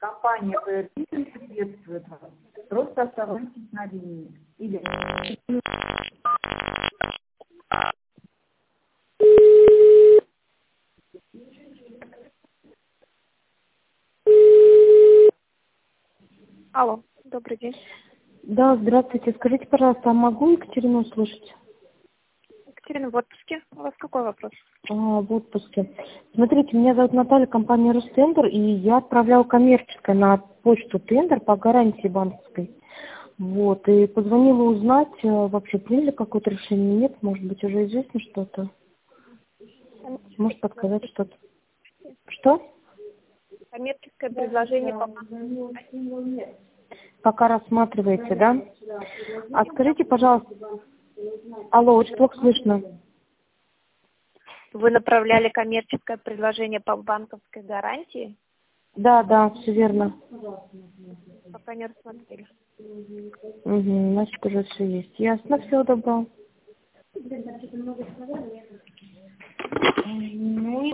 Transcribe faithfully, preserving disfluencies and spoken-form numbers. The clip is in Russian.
Компания пэ эр би приветствует вас. Просто оставайтесь на линии. Или... Алло, добрый день. Да, здравствуйте. Скажите, пожалуйста, а могу Екатерину услышать? Екатерина в отпуске. У вас какой вопрос? А, в отпуске. Смотрите, меня зовут Наталья, компания Ростендер, и я отправляла коммерческое на почту тендер по гарантии банковской. Вот, и позвонила узнать, э, вообще приняли какое-то решение, нет, может быть, уже известно что-то? Может подсказать что-то? Что? Коммерческое предложение по Пока рассматриваете, да? А скажите, пожалуйста, алло, очень плохо слышно. Вы направляли коммерческое предложение по банковской гарантии? Да, да, все верно. Пока не рассмотрели. Угу, значит, уже все есть. Ясно, всего доброго. Ну,